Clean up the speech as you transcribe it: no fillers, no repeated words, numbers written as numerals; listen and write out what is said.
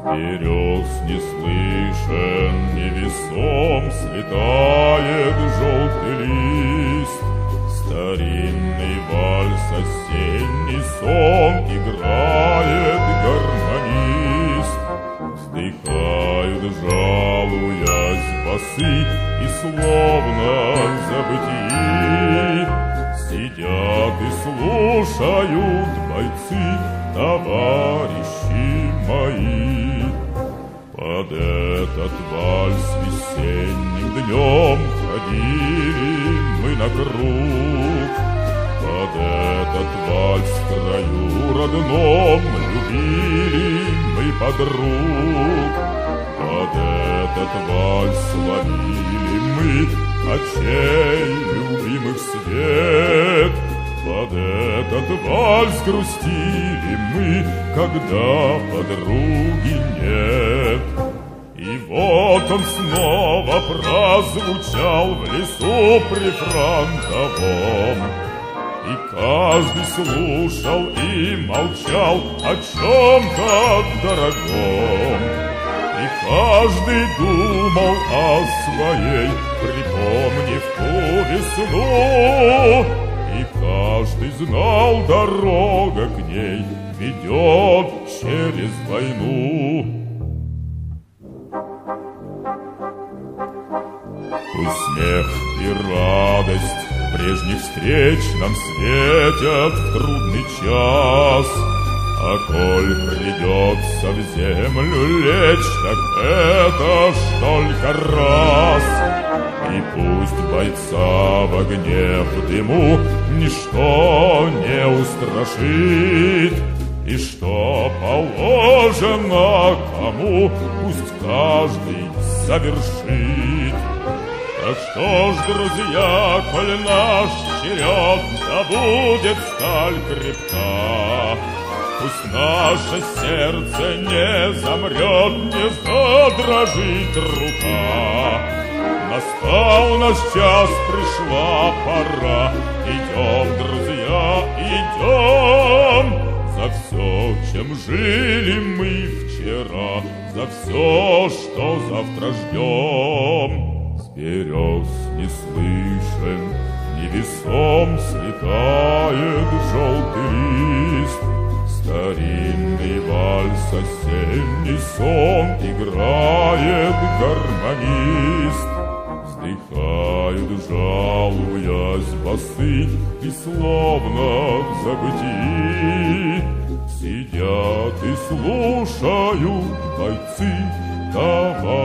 Берез не слышен, невесом слетает желтый лист. Старинный вальс, осенний сон играет гармонист. Вздыхают, жалуясь, басы, и словно в забытии сидят и слушают бойцы, товарищи мои. Под этот вальс весенним днем ходили мы на круг. Под этот вальс в краю родном любили мы подруг. Под этот вальс ловили мы очей любимых свет. Под этот вальс грустили мы, когда подруги нет. И вот он снова прозвучал в лесу прифронтовом, и каждый слушал и молчал о чем-то дорогом. И каждый думал о своей, припомнив ту весну. И каждый знал, дорога к ней ведет через войну. Пусть смех и радость прежних встреч нам светят в трудный час, а коль придется в землю лечь, так это ж только раз. И пусть бойца в огне, в дыму ничто не устрашит, и что положено кому, пусть каждый совершит. Так что ж, друзья, коль наш черед, да будет сталь крепка, пусть наше сердце не замрет, не задрожит рука. Настал наш час, пришла пора. Идем, друзья, идем за все, чем жили мы вчера, за все, что завтра ждем. С берез не слышен, невесом слетает желтый лист. Старинный вальс, осенний сон играет гармонист. Вздыхают, жалуясь, басы, и словно в забытии сидят и слушают бойцы, товарищи